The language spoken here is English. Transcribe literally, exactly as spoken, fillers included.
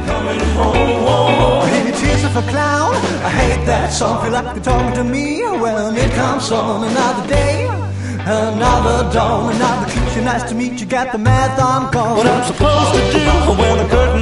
coming home. Any tears of a clown, I hate that song. Feel like you're talking to me when it comes on. Another day, another dawn, another cliche. Nice to meet you, got the math, I'm gone. What I'm supposed to do when the curtain